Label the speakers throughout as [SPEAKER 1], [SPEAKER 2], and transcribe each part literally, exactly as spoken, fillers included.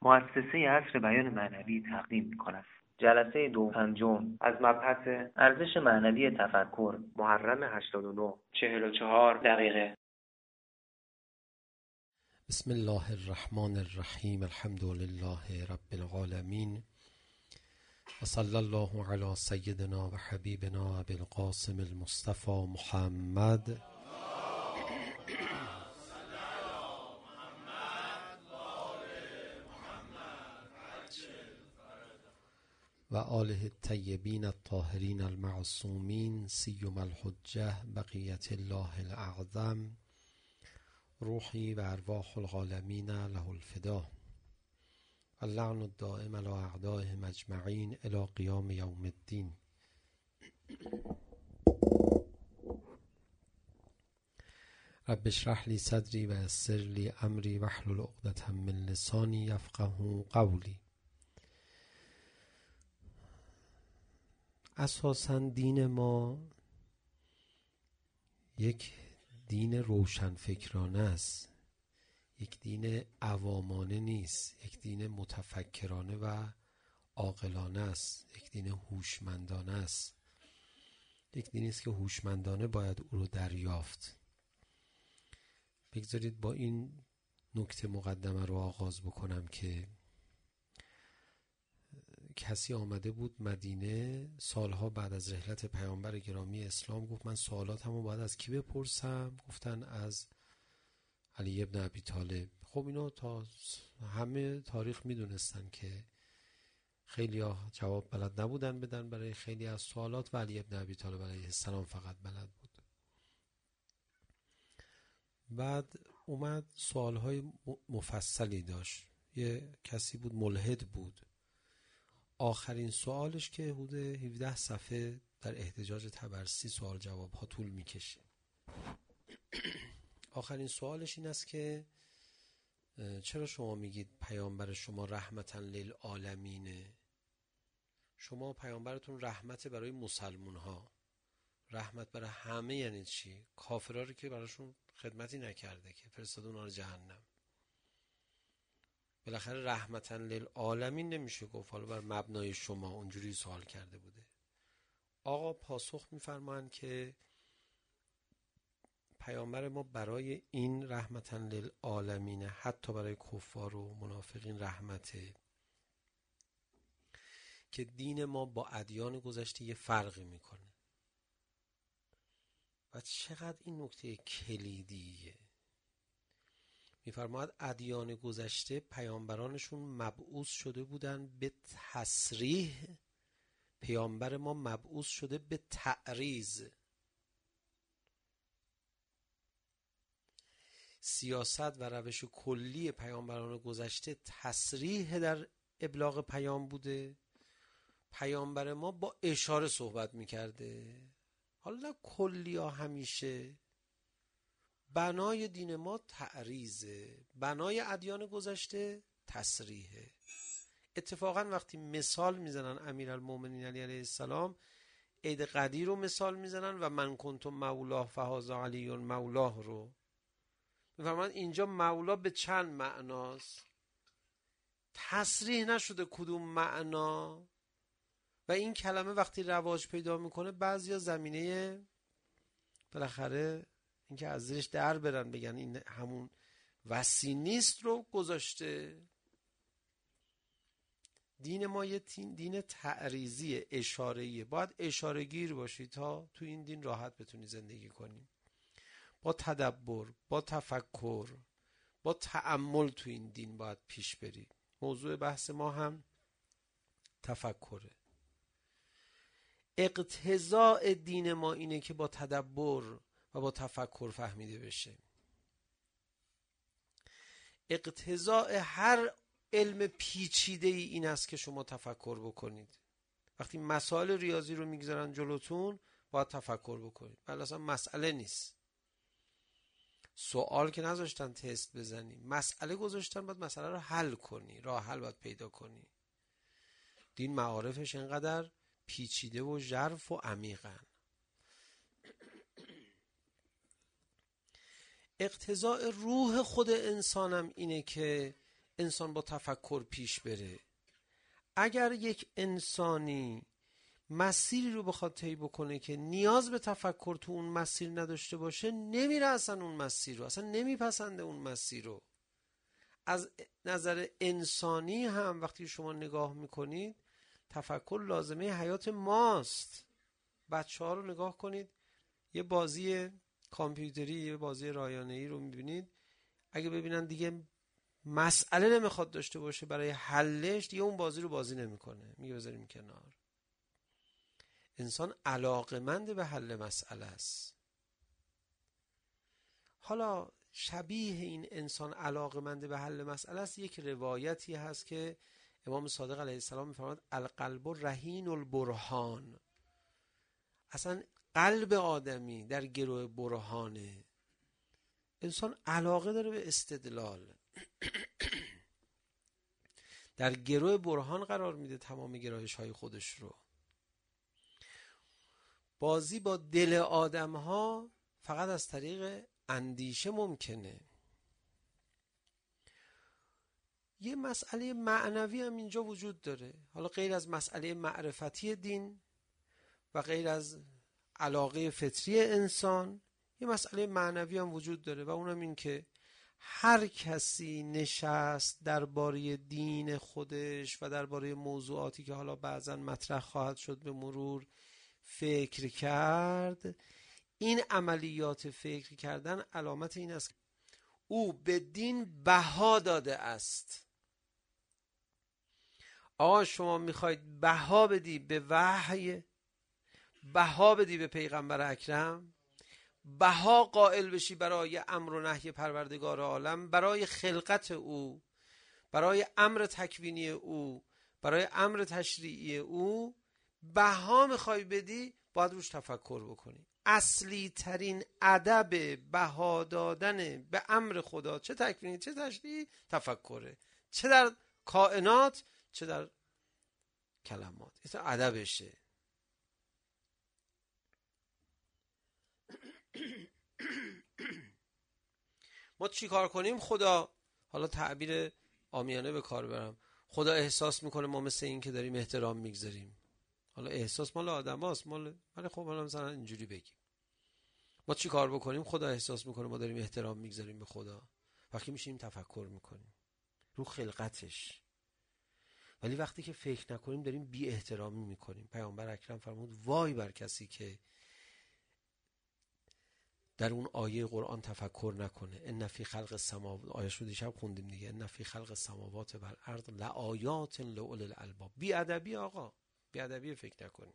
[SPEAKER 1] مؤسسه عصر بیان معنوی تقدیم می‌کند. جلسه دو پنجم از مبحث ارزش معنوی تفکر، محرم هشتاد و نه، چهل و چهار دقیقه.
[SPEAKER 2] بسم الله الرحمن الرحیم. الحمد لله رب العالمین و صلی الله علی سیدنا و حبیبنا ابی القاسم المصطفى محمد و آله الطیبین الطاهرین المعصومین سیما الحجة بقیت الله الاعظم روحی و ارواح العالمین له الفدا و اللعن الدائم علی اعدائهم اجمعین الی قیام یوم الدین. رب اشرح لی صدری و یسر لی امری واحلل عقدة من لسانی یفقهوا قولی. اساساً دین ما یک دین روشنفکرانه است، یک دین عوامانه نیست، یک دین متفکرانه و عاقلانه است، یک دین هوشمندانه است، یک دینی است که هوشمندانه باید او رو دریافت. بگذارید با این نکته مقدمه رو آغاز بکنم که کسی آمده بود مدینه سالها بعد از رحلت پیامبر گرامی اسلام، گفت من سوالاتمو باید از کی بپرسم؟ گفتن از علی ابن ابی طالب. خب اینو تا همه تاریخ میدونستن که خیلی ها جواب بلد نبودن بدن برای خیلی از سوالات و علی ابن ابی طالب علیه السلام فقط بلد بود. بعد اومد سوالهای مفصلی داشت. یه کسی بود ملحد بود، آخرین سوالش که حدود هفده صفحه در احتجاج طبرسی سوال جواب ها طول میکشه. آخرین سوالش این است که چرا شما میگید پیامبر شما رحمتا للعالمینه؟ شما پیامبرتون رحمت برای مسلمون ها، رحمت برای همه یعنی چی؟ کافرها رو که براشون خدمتی نکرده که فرستاد اونها رو جهنم. بالاخره رحمتا للعالمین نمیشه گفت حالا بر مبنای شما اونجوری سوال کرده بوده. آقا پاسخ میفرمایند که پیامبر ما برای این رحمتا للعالمین، حتی برای کفار و منافقین رحمته، که دین ما با ادیان گذشته یه فرقی میکنه. و چقدر این نکته کلیدیه. میفرماید ادیان گذشته پیامبرانشون مبعوث شده بودن به تصریح، پیامبر ما مبعوث شده به تعریض. سیاست و روش کلی پیامبران گذشته تصریح در ابلاغ پیام بوده، پیامبر ما با اشاره صحبت میکرده. حالا نه کلی ها، همیشه بنای دین ما تعریضه، بنای ادیان گذشته تصریحه. اتفاقا وقتی مثال میزنن امیرالمومنین علی علیه السلام، عید قدیر رو مثال میزنن و من کنتم مولاه فهذا علی مولاه رو میفرمایند. اینجا مولا به چند معناست، تصریح نشده کدوم معنا. و این کلمه وقتی رواج پیدا میکنه بعضیا زمینه بالاخره اینکه از زیرش در برن بگن این همون وصی نیست رو گذاشته. دین ما یه دین تعریضی، اشاره‌ایه. باید اشاره گیر باشی تا تو این دین راحت بتونی زندگی کنی، با تدبر، با تفکر، با تأمل تو این دین باید پیش بری. موضوع بحث ما هم تفکره. اقتضاء دین ما اینه که با تدبر و با تفکر فهمیده بشه. اقتضاء هر علم پیچیده ای این است که شما تفکر بکنید. وقتی مسائل ریاضی رو میگذارن جلوتون باید تفکر بکنید. ولی اصلا مسئله نیست. سوال که نذاشتن تست بزنی، مسئله گذاشتن، باید مسئله رو حل کنی، راه حل باید پیدا کنی. دین معارفش اینقدر پیچیده و ژرف و عمیقن. اقتضاء روح خود انسانم اینه که انسان با تفکر پیش بره. اگر یک انسانی مسیری رو بخواد طی بکنه که نیاز به تفکر تو اون مسیر نداشته باشه، نمیره اصلا اون مسیر رو، اصلا نمیپسنده اون مسیر رو. از نظر انسانی هم وقتی شما نگاه میکنید تفکر لازمه حیات ماست. بچه ها رو نگاه کنید، یه بازی کامپیوتری، یه بازی رایانه‌ای رو میبینید، اگه ببینن دیگه مسئله نمیخواد داشته باشه برای حلش، دیگه اون بازی رو بازی نمیکنه، میگه بذاریم کنار. انسان علاقمند به حل مسئله است. حالا شبیه این انسان علاقمند به حل مسئله است یک روایتی هست که امام صادق علیه السلام میفرماد القلب رهین البرهان. اصلا قلب آدمی در گروه برهانه. انسان علاقه داره به استدلال، در گروه برهان قرار میده تمام گرایش های خودش رو. بازی با دل آدم ها فقط از طریق اندیشه ممکنه. یه مسئله معنوی هم اینجا وجود داره، حالا غیر از مسئله معرفتی دین و غیر از علاقه فطری انسان، یه مسئله معنوی هم وجود داره و اونم این که هر کسی نشست درباره دین خودش و درباره موضوعاتی که حالا بعضا مطرح خواهد شد به مرور فکر کرد، این عملیات فکر کردن علامت این است که او به دین بها داده است. آقا شما میخواید بها بدی به وحی، بها بدی به پیغمبر اکرم، بها قائل بشی برای امر و نهی پروردگار عالم، برای خلقت او، برای امر تکوینی او، برای امر تشریعی او، بها میخوای بدی، باید روش تفکر بکنی. اصلی ترین ادب بها دادن به امر خدا، چه تکوینی چه تشریعی، تفکره، چه در کائنات چه در کلمات. این ادبشه. ما چی کار کنیم؟ خدا، حالا تعبیر عامیانه به کار برم، خدا احساس میکنه ما مثل این که داریم احترام میگذاریم. حالا احساس مال آدم هاست، مال ولی خب حالا مثلا اینجوری بگیم ما چی کار بکنیم؟ خدا احساس میکنه ما داریم احترام میگذاریم به خدا وقتی میشیم تفکر میکنیم رو خلقتش. ولی وقتی که فکر نکنیم داریم بی احترامی میکنیم. پیامبر اکرم فرمود وای بر کسی که در اون آیه قرآن تفکر نکنه. ان فی خلق السماوات، آیه رو دیشب خوندیم دیگه، ان فی خلق السماوات و الارض لآیات لأولی الالباب. بی ادبی آقا، بی ادبی فکر نکنیم.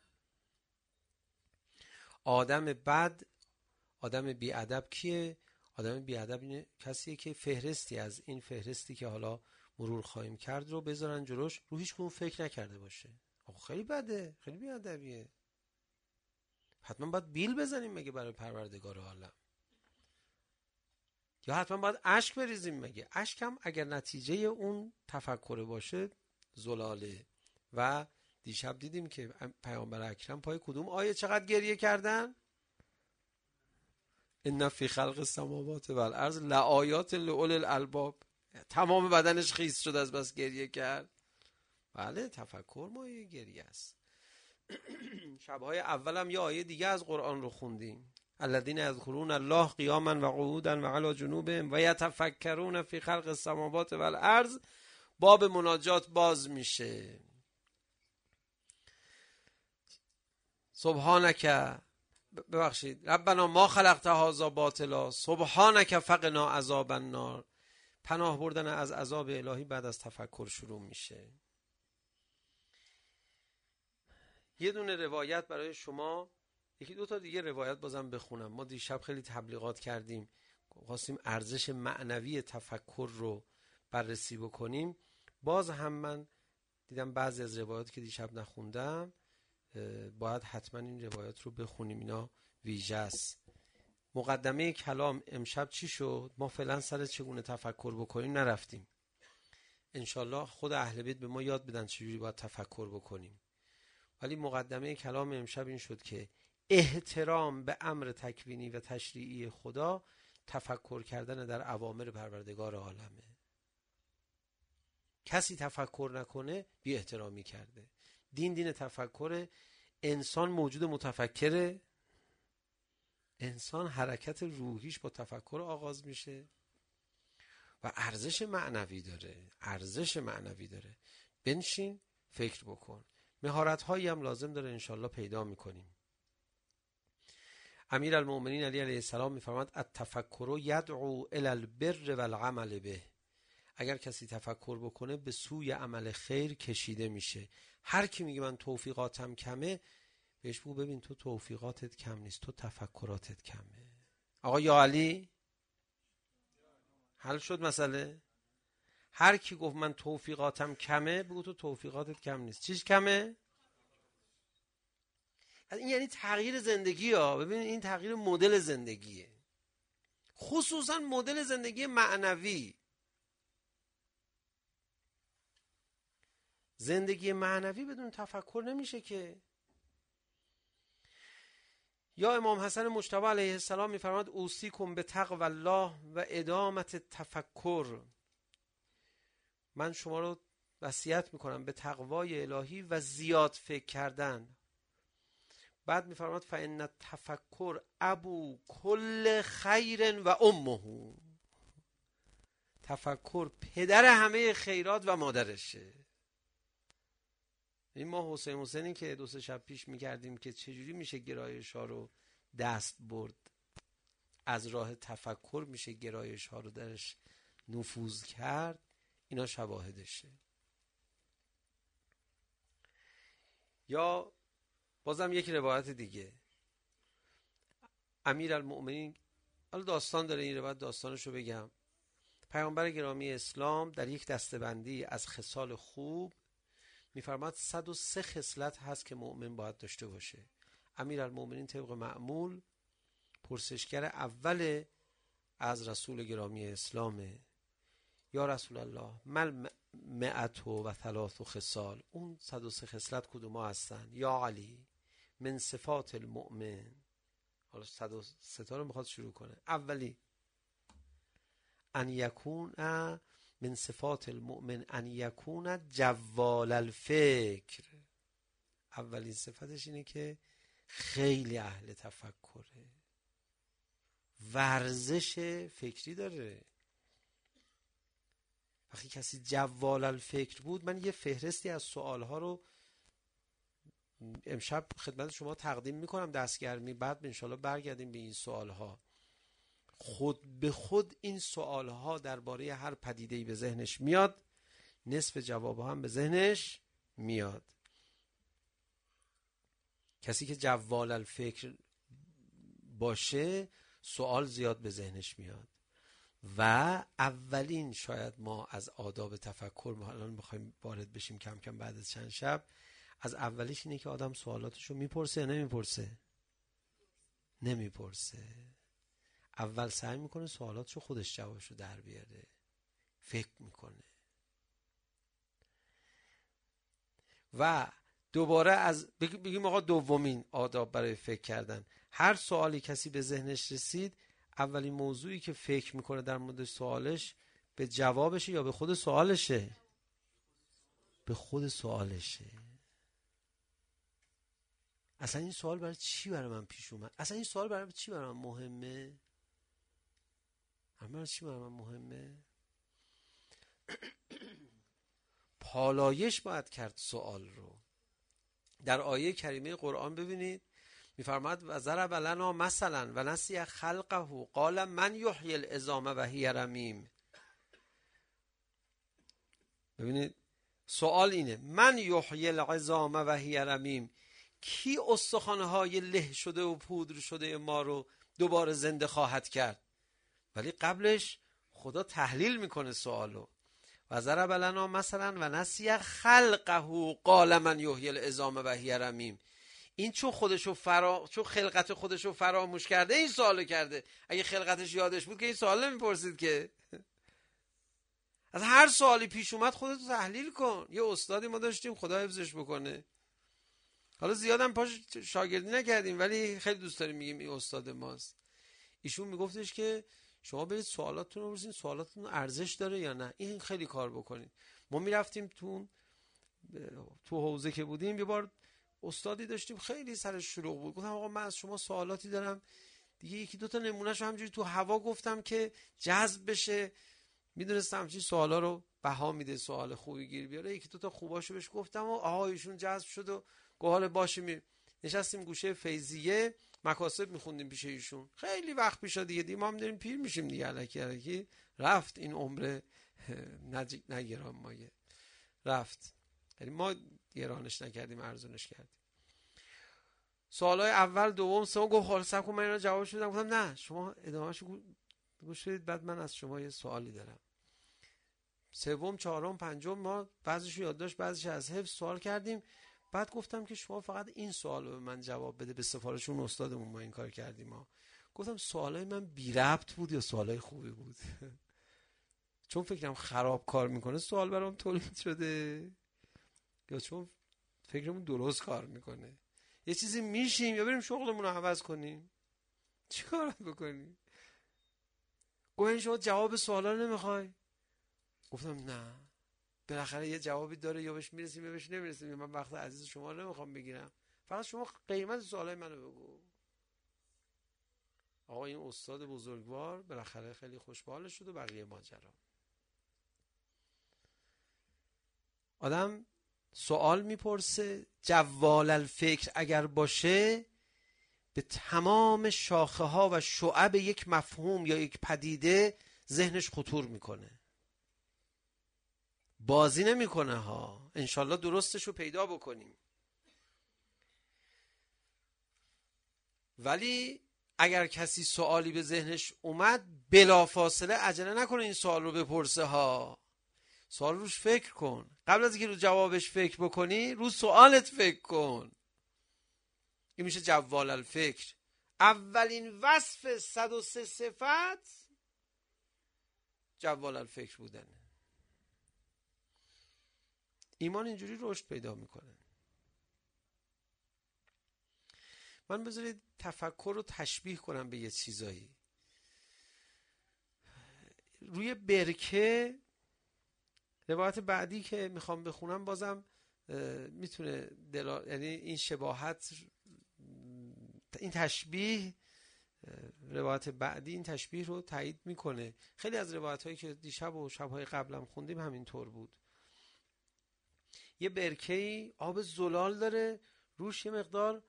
[SPEAKER 2] آدم بد، آدم بی ادب کیه؟ آدم بی ادب اینه کسیه که فهرستی از این فهرستی که حالا مرور خواهیم کرد رو بذارن جلوش، رو هیچ کدوم فکر نکرده باشه. آقا خیلی بده، خیلی بی ادبیه. حتما باید بیل بزنیم مگه برای پروردگار عالم؟ یا حتما باید اشک بریزیم مگه؟ اشک هم اگر نتیجه اون تفکر باشه زلاله. و دیشب دیدیم که پیامبر اکرم پای کدوم آیه چقدر گریه کردن؟ ان فی خلق السماوات و الارض لآیات لأولی الالباب. تمام بدنش خیس شد از بس گریه کرد. بله، تفکر مایه گریه است. شبهای اول هم یه آیه دیگه از قرآن رو خوندیم، الذین یذکرون الله قیاما و قعودا و علی جنوبهم و یتفکرون فی خلق السماوات و الارض. باب مناجات باز میشه. سبحانک، ببخشید، ربنا ما خلقت هذا باطلا سبحانک فقنا عذاب النار. پناه بردن از عذاب الهی بعد از تفکر شروع میشه. یه دونه روایت برای شما، یکی دو تا دیگه روایت بازم بخونم. ما دیشب خیلی تبلیغات کردیم، خواستیم ارزش معنوی تفکر رو بررسی بکنیم. باز هم من دیدم بعضی از روایات که دیشب نخوندم باید حتما این روایات رو بخونیم، اینا ویژه است. مقدمه کلام امشب چی شد؟ ما فعلا سر چگونه تفکر بکنیم نرفتیم. انشالله خود اهل بیت به ما یاد بدن چجوری باید تفکر بکنیم. ولی مقدمه کلام امشب این شد که احترام به امر تکوینی و تشریعی خدا تفکر کردن در اوامر پروردگار عالمه. کسی تفکر نکنه بی احترامی کرده. دین دین تفکر. انسان موجود متفکره. انسان حرکت روحیش با تفکر آغاز میشه و ارزش معنوی داره. ارزش معنوی داره. بنشین فکر بکن. مهارت هایی هم لازم داره، انشالله پیدا میکنیم. امیر المؤمنین علی علیه السلام میفرماد التفکر یدعو الی البر والعمل به. اگر کسی تفکر بکنه به سوی عمل خیر کشیده میشه. هر کی میگه من توفیقاتم کمه، بهش بگو ببین تو توفیقاتت کم نیست، تو تفکراتت کمه. آقا یا علی، حل شد مسئله؟ هر کی گفت من توفیقاتم کمه، بگو تو توفیقاتت کم نیست. چیش کمه؟ این یعنی تغییر زندگی ها. ببین این تغییر مدل زندگیه، خصوصا مدل زندگی معنوی. زندگی معنوی بدون تفکر نمیشه که. یا امام حسن مجتبی علیه السلام میفرماد اوصیکم بتقوی الله و ادامت تفکر. من شما رو وصیت میکنم به تقوای الهی و زیاد فکر کردن. بعد میفرماد فان التفکر ابو کل خیر و امه. تفکر پدر همه خیرات و مادرشه. این ما حسین حسینی که دو سه شب پیش میکردیم که چجوری میشه گرایش ها رو دست برد، از راه تفکر میشه گرایش ها رو درش نفوذ کرد، اینا شواهدشه. یا بازم یک روایت دیگه، امیر المؤمنین، حالا داستان داره این روایت، داستانشو بگم. پیامبر گرامی اسلام در یک دسته‌بندی از خصال خوب میفرماد صد و سه خصلت هست که مؤمن باید داشته باشه. امیر المؤمنین طبق معمول پرسشگر اول از رسول گرامی اسلامه. یا رسول الله مل مئت و ثلاث خصال، اون صد و سه خصلت کدوم ها هستن؟ یا علی من صفات المؤمن. حالا صد و سه تا رو میخواد شروع کنه. اولی ان یکون من صفات المؤمن ان یکون جوال الفکر. اولین صفتش اینه که خیلی اهل تفکره، ورزش فکری داره. وقتی کسی جوال الفکر بود، من یه فهرستی از سوالها رو امشب خدمت شما تقدیم میکنم دستگرمی، بعد انشالله برگردیم به این سوالها. خود به خود این سوالها درباره هر پدیده‌ای به ذهنش میاد، نصف جوابها هم به ذهنش میاد. کسی که جوال الفکر باشه سوال زیاد به ذهنش میاد. و اولین شاید ما از آداب تفکر الان بخوایم وارد بشیم کم کم بعد از چند شب، از اولیش اینه که آدم سوالاتشو میپرسه یا نمیپرسه؟ نمیپرسه. اول سعی میکنه سوالاتشو خودش جوابشو در بیاره، فکر میکنه. و دوباره از بگیم آقا دومین آداب برای فکر کردن، هر سوالی کسی به ذهنش رسید، اولین موضوعی که فکر میکنه در مورد سوالش به جوابشه یا به خود سوالشه؟ به خود سوالشه. اصلا این سوال برای چی برای من پیش اومد؟ اصلا این سوال برای چی برای من مهمه؟ برای چی برای من مهمه؟ پالایش باید کرد سوال رو. در آیه کریمه قرآن ببینید میفرماد و ضرب لنا مثلا و نسی خلقه قال من یحیی العظام و هی رمیم. ببینید سوال اینه، من یحیی العظام و هی رمیم، کی استخوان‌های له شده و پودر شده ما رو دوباره زنده خواهد کرد؟ ولی قبلش خدا تحلیل میکنه سوالو. و ضرب لنا مثلا و نسی خلقه قال من یحیی العظام و هی رمیم. این چون خودشو فرا چون خلقت خودشو فراموش کرده این سوالو کرده. اگه خلقتش یادش بود که این سوال نمیپرسید که. از هر سوالی پیش اومد خودتو تحلیل کن. یه استادی ما داشتیم، خدا حفظش بکنه، حالا زیادم پاش شاگردی نکردیم ولی خیلی دوست داریم میگیم این استاد ماست. ایشون میگفتش که شما برید سوالاتتون رو بپرسین، سوالاتتون ارزش داره یا نه، این خیلی کار بکنید. ما میرفتیم تو تو حوزه که بودیم، یه بار استادی داشتیم خیلی سرش شلوغ بود، گفتم آقا من از شما سوالاتی دارم دیگه، یکی دوتا نمونهشو همجوری تو هوا گفتم که جذب بشه، میدونستم همچین سوالا رو بها میده، سوال خوبی گیر بیاره، یکی دوتا خوباشو بهش گفتم و آها ایشون جذب شد و گوهال باشه می نشستیم گوشه فیضیه مکاسب میخوندیم پیش ایشون. خیلی وقت پیشا دیگه دیگه ما هم داریم پیر میشیم دیگه، الکی الکی رفت این عمر نگران مایه رفت، یعنی ما گرانش نکردیم ارزونش کردیم. سوالای اول دوم سوم گفت خلاص صبر کن من اینا جوابش بدم. گفتم نه شما ادامهشو گوش بدید بعد من از شما یه سوالی دارم. سوم چهارم پنجم ما بعضیشو یادداشت بعضیش از حفظ سوال کردیم. بعد گفتم که شما فقط این سوال رو به من جواب بده، به سفارش اون استادمون ما این کار کردیم ما. گفتم سوالای من بی ربط بود یا سوالای خوبی بود؟ چون فکرم خراب کار میکنه سوال برام تولید شده یا چون فکرمون درست کار میکنه؟ یه چیزی میشیم یا بریم شغلمون رو عوض کنیم؟ چی کار بکنیم؟ گفتن شما جواب سوالا رو نمیخوای؟ گفتم نه بالاخره یه جوابی داره، یا بهش میرسیم یا بهش نمیرسیم، من وقت عزیز شما رو نمیخوام بگیرم، فقط شما قیمت سوالای منو بگو. آقا این استاد بزرگوار بالاخره خیلی خوشحال شد و بقیه ماجرا. آدم سوال میپرسه، جوال الفکر اگر باشه به تمام شاخه ها و شعب یک مفهوم یا یک پدیده ذهنش خطور میکنه، بازی نمیکنه ها. انشالله درستش رو پیدا بکنیم. ولی اگر کسی سوالی به ذهنش اومد بلافاصله عجله نکنه این سوال رو بپرسه ها، سوال روش فکر کن، قبل از اینکه رو جوابش فکر بکنی رو سوالت فکر کن. این میشه جوال الفکر. اولین وصف صد و سه صفت جوال الفکر بودنه. ایمان اینجوری رشد پیدا میکنه. من بذارید تفکر رو تشبیه کنم به یه چیزایی. روی برکه، روایت بعدی که میخوام بخونم بازم میتونه دلا... یعنی این شباهت، این تشبیه، روایت بعدی این تشبیه رو تایید میکنه. خیلی از روایت هایی که دیشب و شبهای قبلم خوندیم همینطور بود. یه برکه‌ای آب زلال داره، روش یه مقدار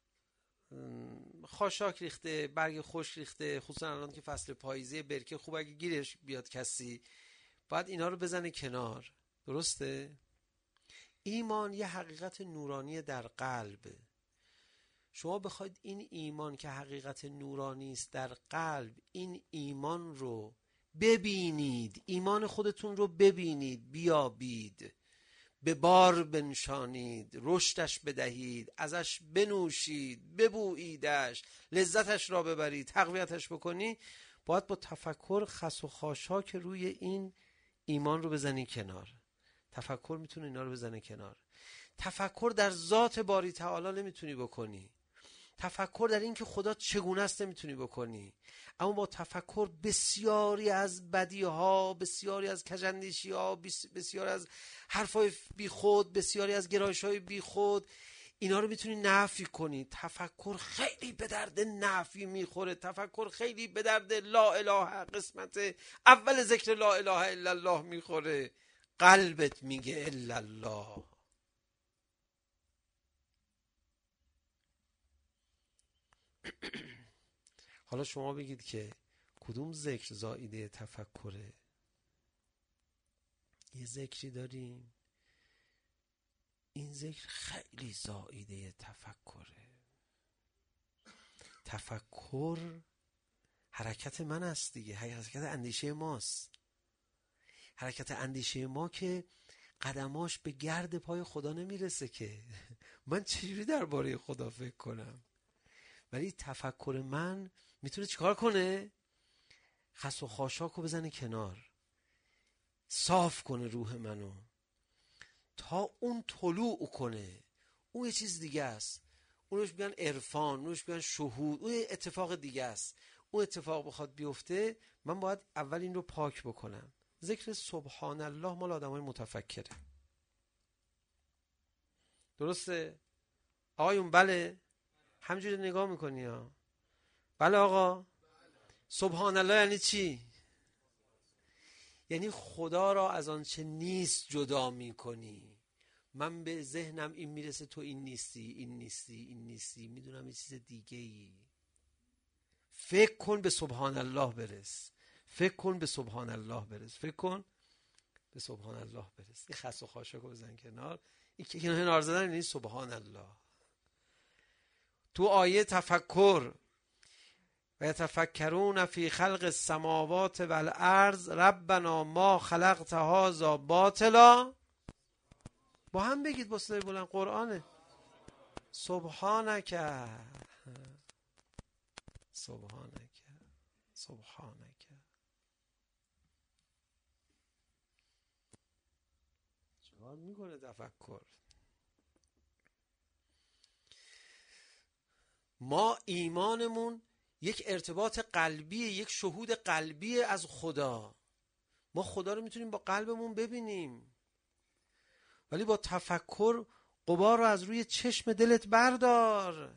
[SPEAKER 2] خاشاک ریخته، برگ خشک ریخته، خصوصا الان که فصل پاییزه برکه خوب اگه گیرش بیاد کسی باید اینا رو بزنه کنار. درسته؟ ایمان یه حقیقت نورانی در قلب. شما بخواید این ایمان که حقیقت نورانی است در قلب، این ایمان رو ببینید، ایمان خودتون رو ببینید، بیابید، به بار بنشانید، رشدش بدهید، ازش بنوشید، ببوییدش، لذتش را ببرید، تقویتش بکنی، باید با تفکر خس و خاشاک روی این ایمان رو بزنی کنار. تفکر میتونه اینا رو بزنه کنار. تفکر در ذات باری تعالی نمیتونی بکنی. تفکر در این که خدا چگونه است نمیتونی بکنی. اما با تفکر بسیاری از بدیها، بسیاری از کجندیشی‌ها، بسیاری از حرفای بی خود، بسیاری از گرایش‌های بی خود، اینا رو میتونی نفی کنی. تفکر خیلی به درد نفی میخوره. تفکر خیلی به درد لا اله قسمت اول ذکر لا اله الا الله میخوره. قلبت میگه الا الله. حالا شما بگید که کدوم ذکر زائیده تفکره؟ یه ذکری داریم این ذکر خیلی زائیده تفکره. تفکر حرکت من است دیگه، حرکت اندیشه ماست. حرکت اندیشه ما که قدماش به گرد پای خدا نمیرسه که من چجوری درباره خدا فکر کنم؟ ولی تفکر من میتونه چیکار کنه؟ خس و خاشاک رو بزنه کنار، صاف کنه روح منو تا اون طلوع کنه. اون یه چیز دیگه است. اونش میگن عرفان، اونش میگن شهود، اون یه اتفاق دیگه است. اون اتفاق بخواد بیفته من باید اول این رو پاک بکنم. ذکر سبحان الله مال آدمای متفکره. درسته آقایون؟ بله، همجوری نگاه میکنی ها؟ بله آقا. سبحان الله یعنی چی؟ یعنی خدا را از آنچه نیست جدا میکنی. من به ذهنم این میرسه تو این نیستی، این نیستی، این نیستی، میدونم یه چیز دیگه ای. فکر کن به سبحان الله برس، فکر کن به سبحان الله برس، فکر کن به سبحان الله برس. این خس و خاشاکو بزن کنار. این که کنار زدن این سبحان الله. تو آیه تفکر و یتفکرون فی خلق السماوات والارض ربنا ما خلقت هذا باطلا. با هم بگید با صدای بلند، قرآنه. سبحانک سبحانک سبحانک. چیکار میکنه تفکر؟ ما ایمانمون یک ارتباط قلبیه، یک شهود قلبیه از خدا. ما خدا رو میتونیم با قلبمون ببینیم، ولی با تفکر غبار رو از روی چشم دلت بردار.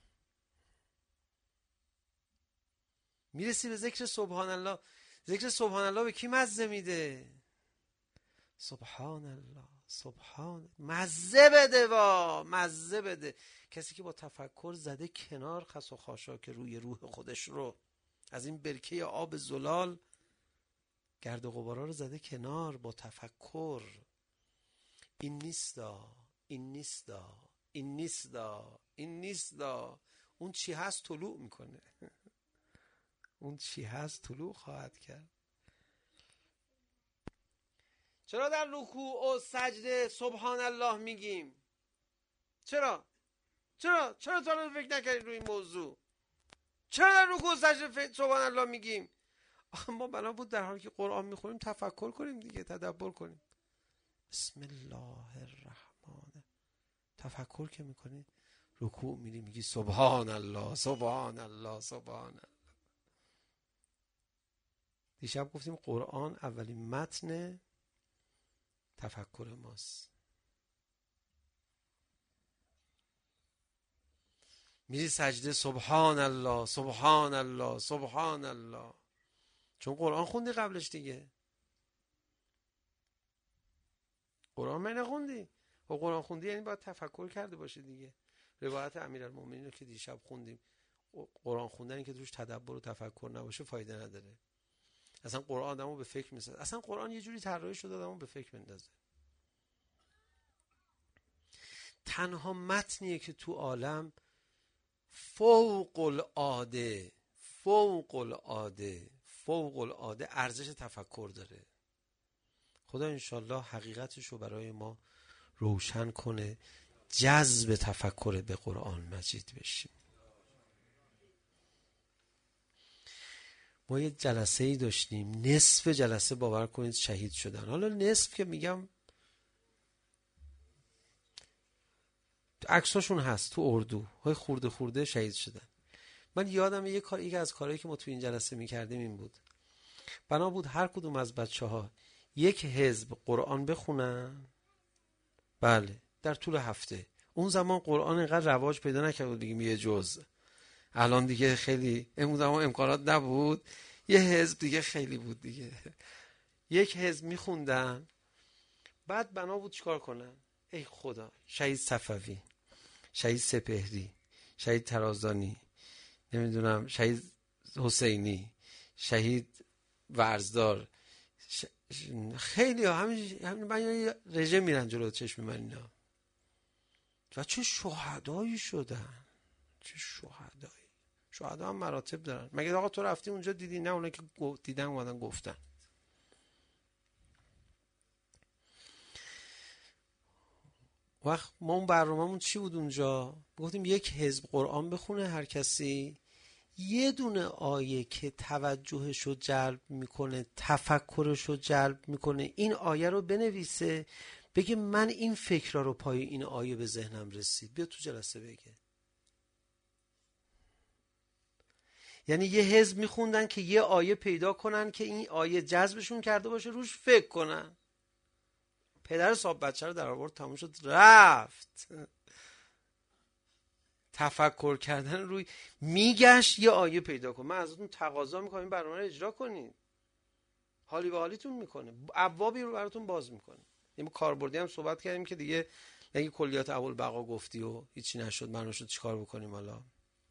[SPEAKER 2] میرسی به ذکر سبحان الله. ذکر سبحان الله به کی مزه میده؟ سبحان الله، سبحان. مزه بده، با مزه بده. کسی که با تفکر زده کنار خس و خاشاک روی روح خودش رو، از این برکه آب زلال گرد و غبارا رو زده کنار با تفکر. این نیستا، این نیستا، این نیستا، این نیستا. اون چی هست طلوع میکنه. اون چی هست طلوع خواهد کرد. چرا در رکوع و سجده سبحان الله میگیم؟ چرا؟ چرا؟ چرا تا الان فکر نکردید روی این موضوع؟ چرا در رکوع و سجده سبحان الله میگیم؟ آخه ما بنا بود در حالی که قرآن میخونیم تفکر کنیم دیگه، تدبر کنیم. بسم الله الرحمن. تفکر که میکنی رکوع میری میگی سبحان الله، سبحان الله، سبحان الله. دیشب گفتیم قرآن اولین متن تفکر ماست. میری سجده سبحان الله، سبحان الله، سبحان الله. چون قرآن خوندی قبلش دیگه. قرآن من نخوندی؟ و قرآن خوندی یعنی باید تفکر کرده باشه دیگه. روایت امیرالمومنین رو که دیشب خوندیم، قرآن خوندن که توش تدبر و تفکر نباشه فایده نداره. اصلا قرآن آدمو به فکر می‌اندازه. اصلا قرآن یه جوری طراحی شده آدمو به فکر میندازه. تنها متنیه که تو عالم فوق العاده فوق العاده فوق العاده ارزش تفکر داره. خدا انشالله حقیقتش رو برای ما روشن کنه، جذب تفکر به قرآن مجید بشیم. ما یه جلسه ای داشتیم، نصف جلسه باور کنید شهید شدن. حالا نصف که میگم عکساشون هست تو اردو، های خورده خورده شهید شدن. من یادم یه کار، یکی از کارهایی که ما تو این جلسه میکردیم این بود، بنا بود هر کدوم از بچه ها یک حزب قرآن بخونن. بله، در طول هفته. اون زمان قرآن اینقدر رواج پیدا نکرد دیگه، یه جز. الان دیگه خیلی اون زمان امکانات نبود، یه حزب دیگه خیلی بود دیگه. یک حزب میخوندن، بعد بنا بود چیکار کنن؟ ای خدا، شهید صفوی، شهید سپهری، شهید ترازانی، نمیدونم شهید حسینی، شهید ورزدار، ش... خیلی ها همین همین من رژه میرن جلو چشم من اینا. و چه شهدایی شدن، چه شهدایی. شهدا هم مراتب دارن. مگه آقا تو رفتی اونجا دیدی؟ نه، اونا که دیدن اومدن گفتن. وقت ما اون برنامه‌مون چی بود اونجا؟ گفتیم یک حزب قرآن بخونه هر کسی، یه دونه آیه که توجهش رو جلب میکنه، تفکرش رو جلب میکنه، این آیه رو بنویسه، بگه من این فکر رو پای این آیه به ذهنم رسید، بیا تو جلسه بگه. یعنی یه حزب میخوندن که یه آیه پیدا کنن که این آیه جذبشون کرده باشه، روش فکر کنن. پدر صاحب بچه رو در آورد، تموم شد رفت. تفکر کردن روی میگشت یه آیه پیدا کن. من ازتون تقاضا میکنم این برنامه رو اجرا کنید. حالی به حالیتون میکنه، ابوابی رو براتون باز میکنه. یه کاربردی هم صحبت کردیم که دیگه نگی کلیات ابوالبقا گفتی و هیچی نشد، معلوم شد چیکار بکنیم. حالا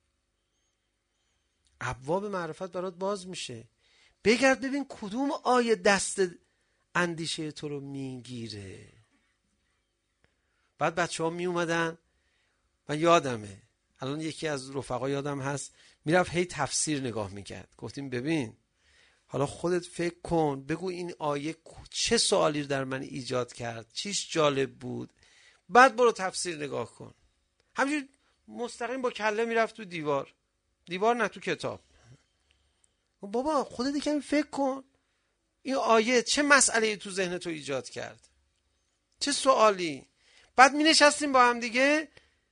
[SPEAKER 2] ابواب معرفت برات باز میشه. بگرد ببین کدوم آیه دست اندیشه تو رو میگیره. بعد بچه ها می اومدن، من یادمه الان یکی از رفقا یادم هست میرفت هی تفسیر نگاه میکرد. گفتیم ببین حالا خودت فکر کن، بگو این آیه چه سوالی در من ایجاد کرد، چیش جالب بود، بعد برو تفسیر نگاه کن. همینجور مستقیم با کله میرفت تو دیوار، دیوار نه تو کتاب. بابا خودت یکم فکر کن، این آیه چه مسئله‌ای تو ذهن تو ایجاد کرد، چه سوالی. بعد می نشستیم با هم دیگه،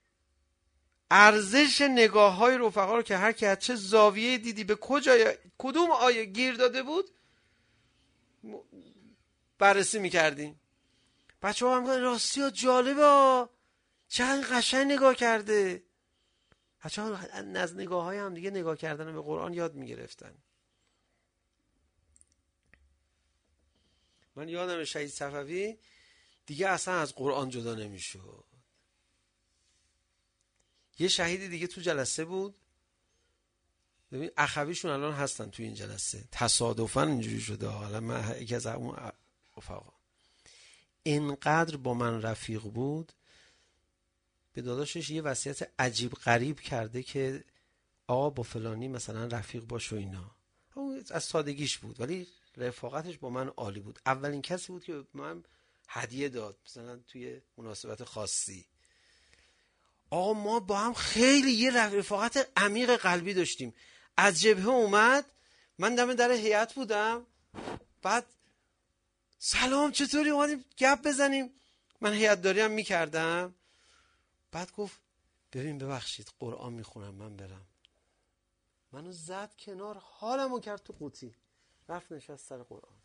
[SPEAKER 2] ارزش نگاه های رفقا رو که هر کی از چه زاویه دیدی به کجا کدوم آیه گیر داده بود بررسی میکردیم. بچه ها هم گفتن راستی ها جالبه، چند قشنگ نگاه کرده. بچه ها از نگاه های هم دیگه نگاه کردن به قرآن یاد میگرفتن. من یادم شهید صفوی دیگه اصلا از قرآن جدا نمیشد. یه شهید دیگه تو جلسه بود، ببین اخویشون الان هستن تو این جلسه، تصادفاً اینجوری شده. حالا من یکی از اون رفقا اینقدر با من رفیق بود، به داداشش یه وصیت عجیب غریب کرده که آقا با فلانی مثلا رفیق باش و اینا. از سادگیش بود ولی رفاقتش با من عالی بود. اولین کسی بود که من هدیه داد مثلا توی مناسبت خاصی. آقا ما با هم خیلی یه رفاقت عمیق قلبی داشتیم. از جبهه اومد، من دم در هیئت بودم، بعد سلام چطوری، اومدیم گپ بزنیم، من هیئت داری هم میکردم. بعد گفت ببین ببخشید قرآن میخونم من برم. منو زد کنار، حالمو کرد تو قوطی، رفت نشست سر قرآن.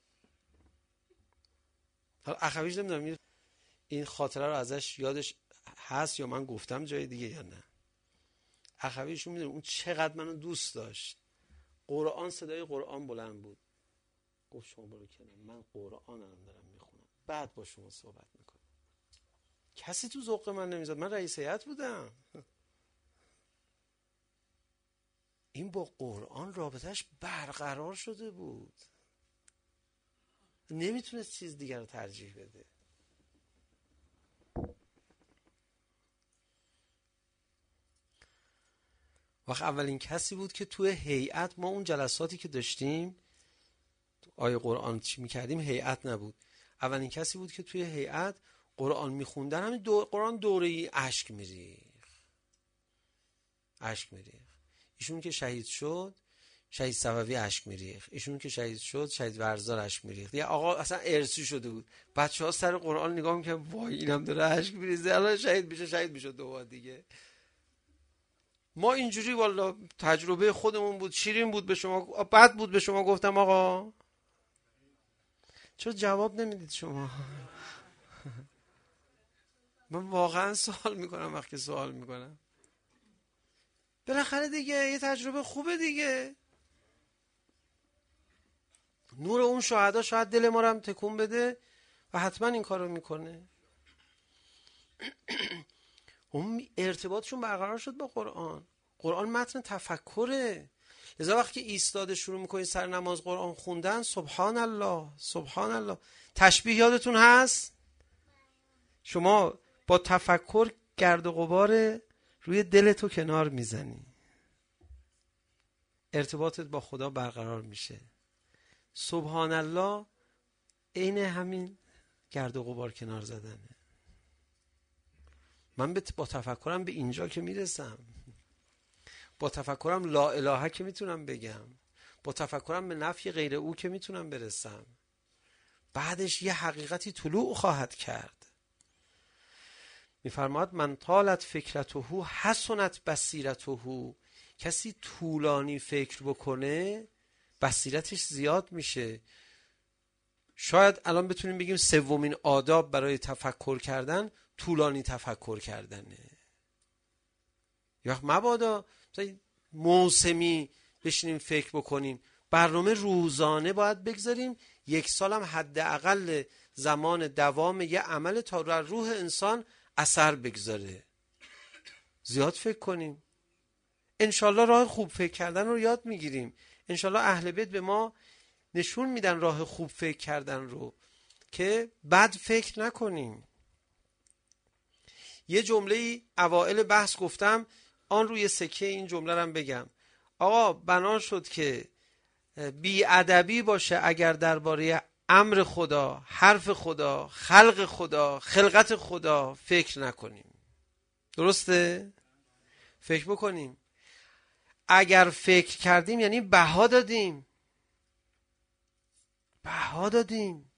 [SPEAKER 2] حالا اخویش نمیدونم این خاطره رو ازش یادش هست یا من گفتم جای دیگه یا نه. اخویشون میدونه اون چقدر منو دوست داشت. قرآن، صدای قرآن بلند بود، گفت شما برو کنار، من قرآن الان دارم میخونم، بعد با شما صحبت میکنم. کسی تو ذوق من نمیزد، من رئیس هیئت بودم. این با قرآن رابطهش برقرار شده بود، نمیتونست چیز دیگر رو ترجیح بده. وقت اولین کسی بود که توی هیئت، ما اون جلساتی که داشتیم آیه قرآن چی میکردیم، هیئت نبود، اولین کسی بود که توی هیئت قرآن میخوندن، همین دو قرآن دوره‌ای اشک میریخ اشک میریخ ایشون که شهید شد شهید صفوی اشک میریخ، ایشون که شهید شد شهید ورزدار اشک میریخت. یه آقا اصلا ارثی شده بود، بچه‌ها سر قرآن نگاه میکنن وای اینم داره اشک میریزه، الان شهید میشه شهید میشه دوبار دیگه. ما اینجوری والا تجربه خودمون بود، شیرین بود به شما، بد بود به شما گفتم آقا؟ چرا جواب نمیدید شما؟ من واقعا سوال میکنم وقتی سوال میکنم. بالاخره دیگه یه تجربه خوبه دیگه. نور اون شهدا شاید دل ما رو هم تکون بده و حتما این کارو میکنه. اون ارتباطشون برقرار شد با قرآن. قرآن متن تفکره. لذا وقتی ایستاده شروع میکنید سر نماز قرآن خوندن، سبحان الله سبحان الله. تشبیه یادتون هست؟ شما با تفکر گرد و غبار روی دلتو کنار میزنی، ارتباطت با خدا برقرار میشه. سبحان الله عین همین گرد و غبار کنار زدنه. من با تفکرم به اینجا که میرسم، با تفکرم لا الهه که میتونم بگم، با تفکرم به نفی غیر او که میتونم برسم، بعدش یه حقیقتی طلوع خواهد کرد. میفرماد من طالت فکرته حسنت بصیرته، کسی طولانی فکر بکنه بصیرتش زیاد میشه. شاید الان بتونیم بگیم سومین آداب برای تفکر کردن طولانی تفکر کردنه. یا مبادا موسمی بشینیم فکر بکنیم. برنامه روزانه باید بگذاریم، یک سالم حداقل زمان دوام یه عمل تا رو روح انسان اثر بگذاره. زیاد فکر کنیم، انشالله راه خوب فکر کردن رو یاد میگیریم. انشالله اهل بیت به ما نشون میدن راه خوب فکر کردن رو که بد فکر نکنیم. یه جمله اوائل بحث گفتم، آن روی سکه این جمله رو بگم. آقا بنا شد که بی ادبی باشه اگر درباره امر خدا، حرف خدا، خلق خدا، خلقت خدا فکر نکنیم. درسته؟ فکر بکنیم. اگر فکر کردیم یعنی بها دادیم. بها دادیم.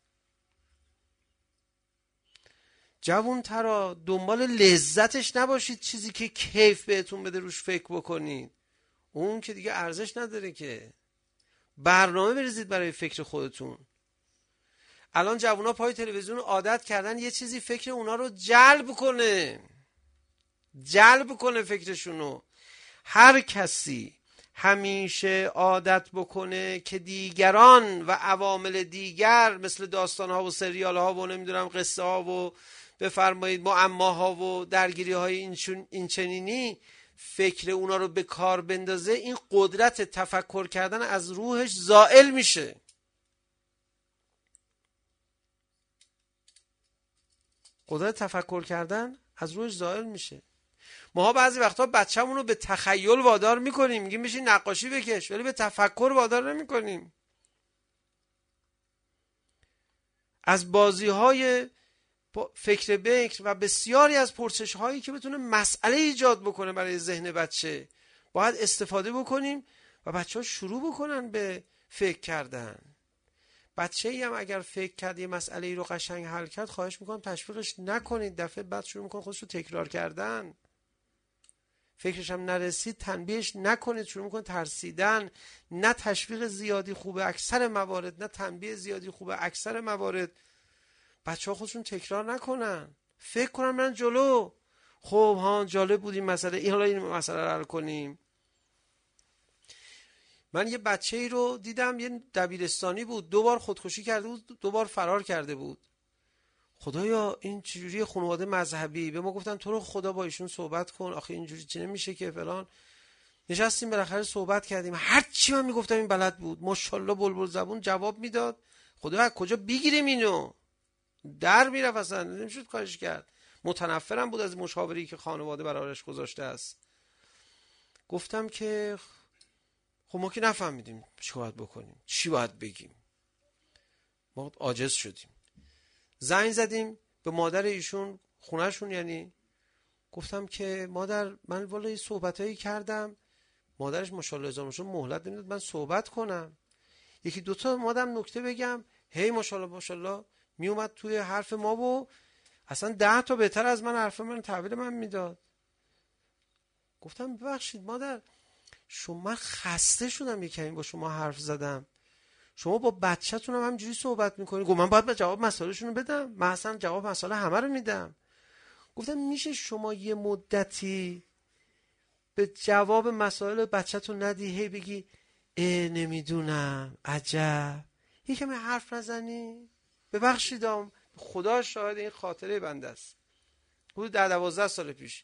[SPEAKER 2] جوون ترا دنبال لذتش نباشید، چیزی که کیف بهتون بده روش فکر بکنید. اون که دیگه ارزش نداره که. برنامه بریزید برای فکر خودتون. الان جوونا پای تلویزیون عادت کردن یه چیزی فکر اونا رو جلب کنه. جلب کنه فکرشونو. هر کسی همیشه عادت بکنه که دیگران و عوامل دیگر مثل داستانها و سریالها و نمیدونم قصه ها و بفرمایید معماها و درگیری های این, این چنینی فکر اونا رو به کار بندازه، این قدرت تفکر کردن از روحش زائل میشه. قدرت تفکر کردن از روحش زائل میشه. ما بعضی وقتا بچه‌مون رو به تخیل وادار میکنیم، میگیم بشین نقاشی بکش، ولی به تفکر وادار نمیکنیم. از بازی‌های فکر بکر و بسیاری از پرسش‌هایی که بتونه مسئله ایجاد بکنه برای ذهن بچه باید استفاده بکنیم و بچه‌ها شروع بکنن به فکر کردن. بچه‌ای هم اگر فکر کرد یه مسئله‌ای رو قشنگ حل کرد، خواهش میکنم تشویقش نکنید، دفعه بعد شروع میکنه خودش رو تکرار کردن. فکرش هم نرسید تنبیهش نکنید، شروع میکنه ترسیدن. نه تشویق زیادی خوبه اکثر موارد، نه تنبیه زیادی خوبه اکثر موارد. بچه ها خودشون تکرار نکنن، فکر کنن من جلو. خب ها جالب بود این مسئله، این حالا این مسئله رو حل کنیم. من یه بچه ای رو دیدم، یه دبیرستانی بود، دو بار خودکشی کرده بود، دو بار فرار کرده بود. خدایا این چجوری خانواده مذهبی؟ به ما گفتن تو رو خدا با ایشون صحبت کن، آخه اینجوری چه نمیشه که فلان. نشستیم بالاخره صحبت کردیم، هر چی من میگفتم این بلد بود، ماشاءالله بلبل زبون جواب میداد. خدا از کجا بگیریم اینو؟ در میرفت، اصلا نمیشد کارش کرد. متنفرم بود از مشاوری که خانواده برایش گذاشته است. گفتم که خب ما که نفهمیدیم چی باید بکنیم، چی باید بگیم. ما عاجز شدیم. زنگ زدیم به مادر ایشون خونهشون، یعنی گفتم که مادر من والا صحبتایی کردم. مادرش ماشاءالله هزار ماشاءالله مهلت نمیداد من صحبت کنم. یکی دوتا مادم نکته بگم، هی ماشاءالله ماشاءالله می اومد توی حرف ما و اصلا ده تا بهتر از من حرف من تحویل من میداد. گفتم ببخشید مادر، شما من خسته شدم یکمی با شما حرف زدم، شما با بچه‌تون هم همینجوری صحبت میکنید. گفت من باید به جواب مسائلشون رو بدم، من اصلا جواب مسائل همه رو میدم. گفتم میشه شما یه مدتی به جواب مسائل بچه‌تون ندی، هی بگی اه نمیدونم عجب، یکمی حرف نزنی؟ ببخشیدم، خدا شاهد این خاطره بنده است. بود در دوازده سال پیش.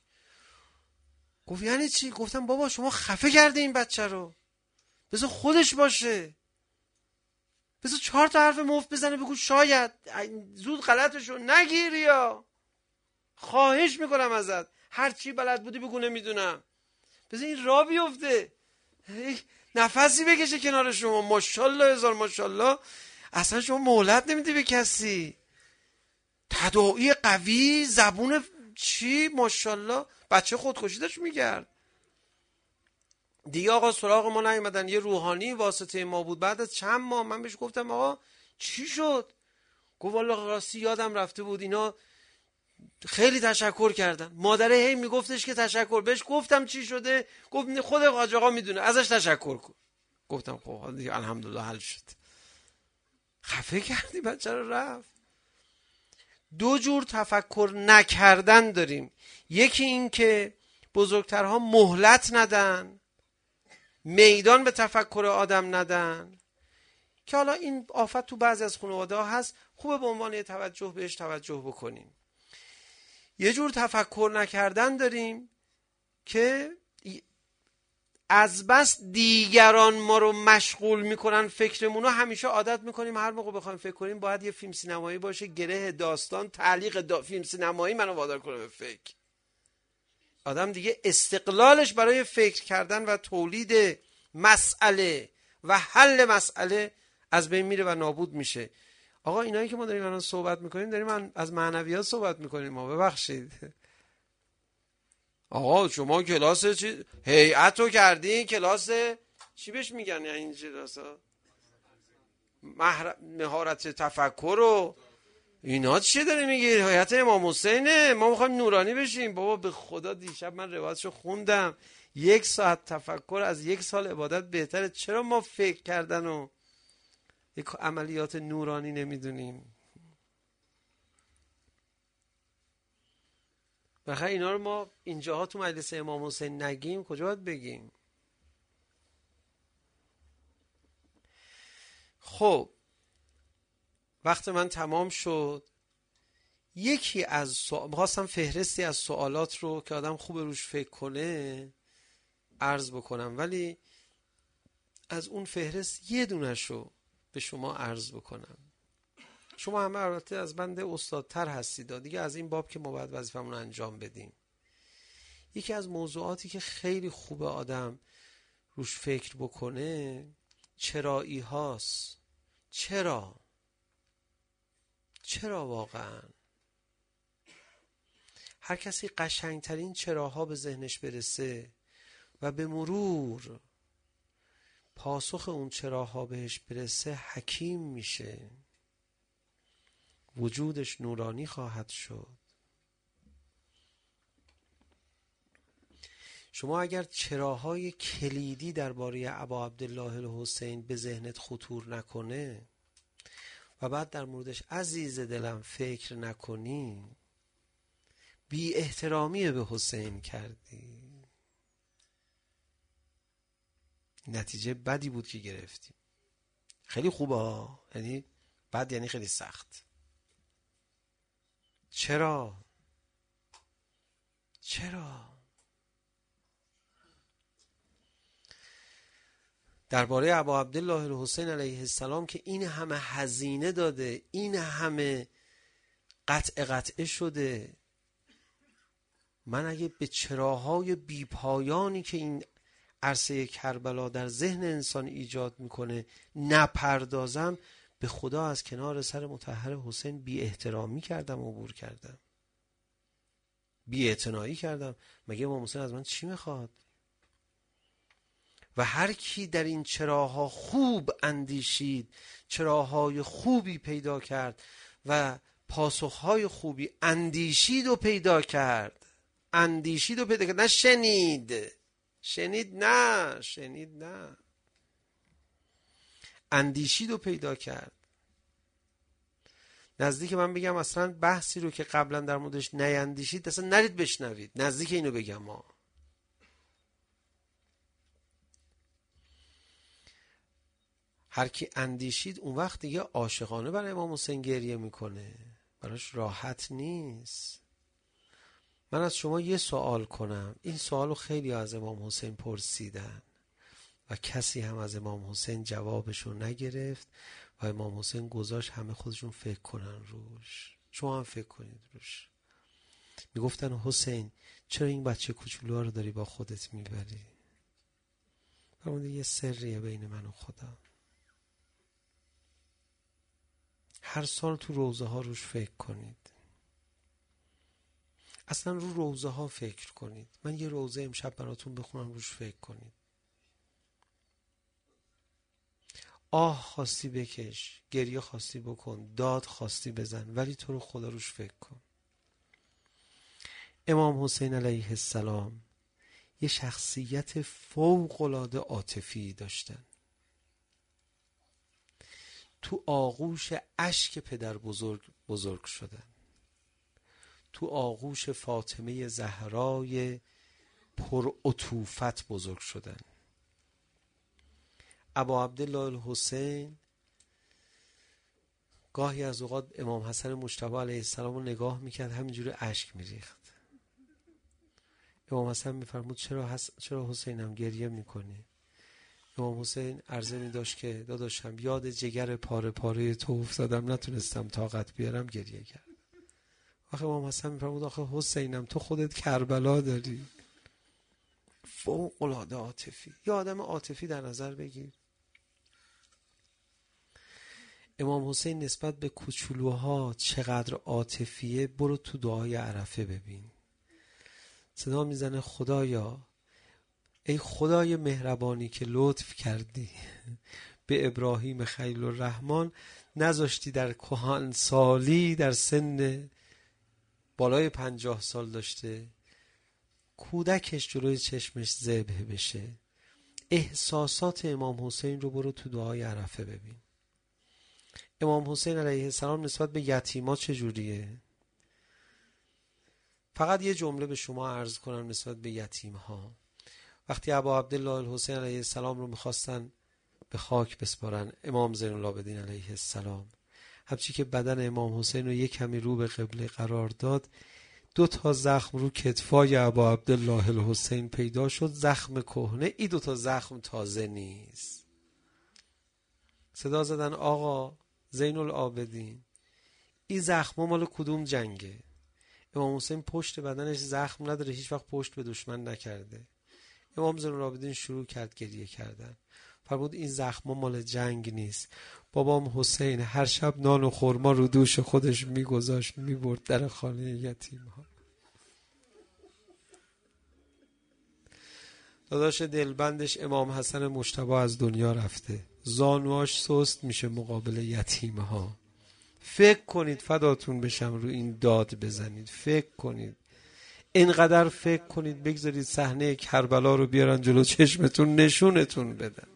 [SPEAKER 2] گفت یعنی چی؟ گفتم بابا شما خفه کرده این بچه رو، بذار خودش باشه، بذار چهار تا حرف مفت بزنه، بگو شاید زود غلطشو نگیری، یا خواهش میکنم ازت هر چی بلد بودی بگو نمیدونم، بذار این راه بیفته، نفسی بکشه کنار شما. ماشاءالله هزار ماشاءالله، اصلا شما مهلت نمیدی به کسی. تداعی قوی، زبون چی ماشاءالله. بچه خودکشی داشت میکرد دیگه. آقا سراغ ما نیومدن، یه روحانی واسطه ما بود. بعد از چند ماه من بهش گفتم آقا چی شد؟ گفت والا راستی یادم رفته بود، اینا خیلی تشکر کردن. مادره هی میگفتش که تشکر. بهش گفتم چی شده؟ گفت خود حاج آقا میدونه، ازش تشکر کن. گفتم خب دیگه الحمدلله حل شد. خفه کردی بچه رو رفت. دو جور تفکر نکردن داریم. یکی این که بزرگترها مهلت ندن، میدان به تفکر آدم ندن، که حالا این آفت تو بعضی از خانواده ها هست، خوبه به عنوان توجه بهش توجه بکنیم. یه جور تفکر نکردن داریم که از بس دیگران ما رو مشغول میکنن فکرمون رو همیشه عادت میکنیم هر موقع بخوایم فکر کنیم باید یه فیلم سینمایی باشه، گره داستان، تعلیق دا فیلم سینمایی منو وادار کنه به فکر. آدم دیگه استقلالش برای فکر کردن و تولید مسئله و حل مسئله از بین میره و نابود میشه. آقا اینایی که ما داریم الان صحبت میکنیم داریم از معنویات صحبت میکنیم. ما ببخشید آقا شما کلاس چی هیئتو کردین، کلاس چی بهش میگن یعنی این کلاسا مهر... مهارت تفکر و اینا چیه داری میگی؟ هیئت امام حسینه، ما میخوایم نورانی بشیم. بابا به خدا دیشب من روایتشو خوندم، یک ساعت تفکر از یک سال عبادت بهتره. چرا ما فکر کردن و یک عملیات نورانی نمیدونیم؟ بخیر اینا رو ما اینجاها تو مجلس امام حسین نگیم کجا باید بگیم؟ خب وقت من تمام شد. یکی از سوال می‌خواستم فهرستی از سوالات رو که آدم خوب روش فکر کنه عرض بکنم، ولی از اون فهرست یه دونش رو به شما عرض بکنم. شما همه البته از بنده استادتر هستید دیگه، از این باب که ما باید وظیفمون رو انجام بدیم. یکی از موضوعاتی که خیلی خوبه آدم روش فکر بکنه چرایی هاست. چرا؟ چرا واقعا؟ هر کسی قشنگترین چراها به ذهنش برسه و به مرور پاسخ اون چراها بهش برسه حکیم میشه، وجودش نورانی خواهد شد. شما اگر چراهای کلیدی درباره ابا عبدالله الحسین به ذهنت خطور نکنه و بعد در موردش عزیز دلم فکر نکنی، بی احترامی به حسین کردی. نتیجه بدی بود که گرفتیم. خیلی خوبه ها، یعنی بد یعنی خیلی سخت. چرا؟ چرا؟ درباره ابا عبدالله الحسین علیه السلام که این همه هزینه داده، این همه قطع قطعه شده، من اگه به چراهای بیپایانی که این عرصه کربلا در ذهن انسان ایجاد میکنه نپردازم، به خدا از کنار سر مطهر حسین بی احترامی کردم، عبور کردم، بی اعتنایی کردم. مگه امام حسین از من چی میخواد؟ و هر کی در این چراها خوب اندیشید، چراهای خوبی پیدا کرد و پاسخهای خوبی اندیشید و پیدا کرد، اندیشید و پیدا کرد، نه شنید شنید نه شنید نه اندیشید و پیدا کرد. نزدیک من بگم اصلا بحثی رو که قبلا در موردش نیندیشید اصلا نرید بشنوید، نزدیک اینو بگم. ما هر کی اندیشید اون وقت دیگه عاشقانه برای امام حسین گریه میکنه، براش راحت نیست. من از شما یه سوال کنم، این سوالو خیلی از امام حسین پرسیدن و کسی هم از امام حسین جوابشو نگرفت و امام حسین گذاشت همه خودشون فکر کنن روش. شما هم فکر کنید روش. میگفتن حسین چرا این بچه کوچولو رو داری با خودت میبری؟ فرموده یه سریه بین من و خدا. هر سال تو روزه ها روش فکر کنید. اصلا رو روزه ها فکر کنید. من یه روزه امشب براتون بخونم روش فکر کنید. آه خواستی بکش، گریه خواستی بکن، داد خواستی بزن، ولی تو رو خدا روش فکر کن. امام حسین علیه السلام یه شخصیت فوق‌العاده عاطفی داشتن. تو آغوش اشک پدر بزرگ بزرگ شدن، تو آغوش فاطمه زهرای پر عطوفت بزرگ شدن. ابا عبدالله الحسین گاهی از اوقات امام حسن مجتبی علیه السلام رو نگاه میکرد، همینجوری اشک میریخت. امام حسن میفرمود چرا حس... چرا حسینم گریه میکنی؟ امام حسین عرضه میداشت که داداشم یاد جگر پاره پاره تو افتادم، نتونستم طاقت بیارم، گریه کردم. آخه امام حسن میفرمود آخه حسینم تو خودت کربلا داری. فوق العاده عاطفی، یه آدم عاطفی در نظر بگیر. امام حسین نسبت به کوچولوها چقدر عاطفیه، برو تو دعای عرفه ببین. صدا میزنه خدایا، ای خدای مهربانی که لطف کردی به ابراهیم خلیل الرحمن، نذاشتی در کهن سالی، در سن بالای پنجاه سال داشته، کودکش جلوی چشمش ذبح بشه. احساسات امام حسین رو برو تو دعای عرفه ببین. امام حسین علیه السلام نسبت به یتیما چجوریه؟ فقط یه جمله به شما عرض کنم نسبت به یتیم ها. وقتی ابا عبدالله الحسین علیه السلام رو میخواستن به خاک بسپارن، امام زین العابدین علیه السلام همچی که بدن امام حسین رو یک کمی رو به قبله قرار داد، دو تا زخم رو کتفای ابا عبدالله الحسین پیدا شد، زخم کهنه. این دو تا زخم تازه نیست. صدا زدن آقا زین العابدین، این زخم مال کدوم جنگه؟ امام حسین پشت بدنش زخم نداره، هیچ وقت پشت به دشمن نکرده. امام زین العابدین شروع کرد گریه کردن، فرمود این زخم مال جنگ نیست. بابام حسین هر شب نان و خرما رو دوش خودش میگذاشت، میبرد در خانه یتیم ها. داداش دلبندش امام حسن مجتبی از دنیا رفته، زانواش سست میشه مقابل یتیم ها. فکر کنید، فداتون بشم رو این داد بزنید، فکر کنید، اینقدر فکر کنید، بگذارید صحنه کربلا رو بیارن جلو چشمتون نشونتون بدن.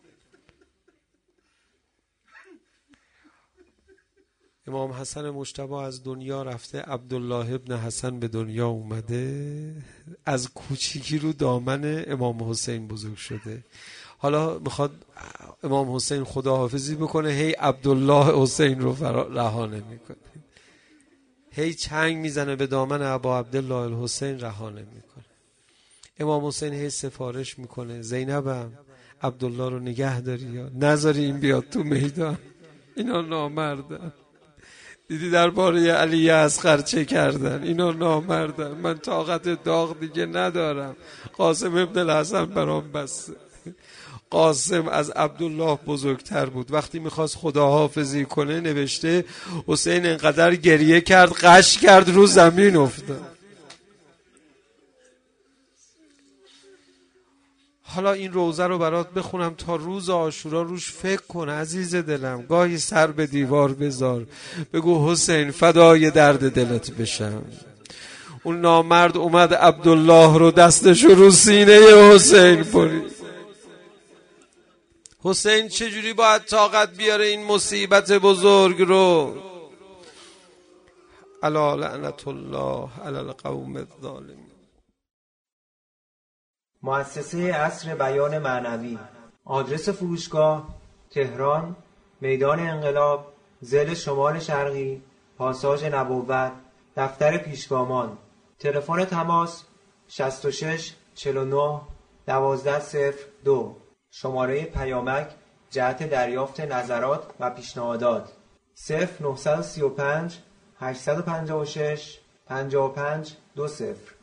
[SPEAKER 2] امام حسن مجتبی از دنیا رفته، عبدالله ابن حسن به دنیا اومده، از کوچیکی رو دامن امام حسین بزرگ شده. حالا میخواد امام حسین خداحافظی بکنه، هی عبدالله حسین رو رها نمیکنه، هی چنگ میزنه به دامن ابا عبدالله الحسین، رها نمیکنه. امام حسین هی سفارش میکنه زینبم عبدالله رو نگه داری یا نذاری این بیاد تو میدان، اینا نامردن. دیدی درباره علی اصغر چه کردن؟ اینا نامردن، من طاقت داغ دیگه ندارم. قاسم ابن الحسن برام بسته. قاسم از عبدالله بزرگتر بود. وقتی میخواست خداحافظی کنه نوشته حسین انقدر گریه کرد قش کرد رو زمین افتاد. حالا این روزه رو برات بخونم تا روز عاشورا روش فکر کن عزیز دلم. گاهی سر به دیوار بذار، بگو حسین فدای درد دلت بشم. اون نامرد اومد عبدالله رو دستش رو سینه حسین برید. حسین چجوری باید طاقت بیاره این مصیبت بزرگ رو؟ الا لعنت الله علی القوم الظالمین.
[SPEAKER 1] مؤسسه عصر بیان معنوی. آدرس فروشگاه تهران، میدان انقلاب، ضلع شمال شرقی، پاساژ نبوت، دفتر پیشگامان. تلفن تماس شصت و شش چهل و نه دوازده صفر دو. شماره پیامک جهت دریافت نظرات و پیشنهادات صفر نه سه پنج هشت پنج شش پنج پنج دو صفر.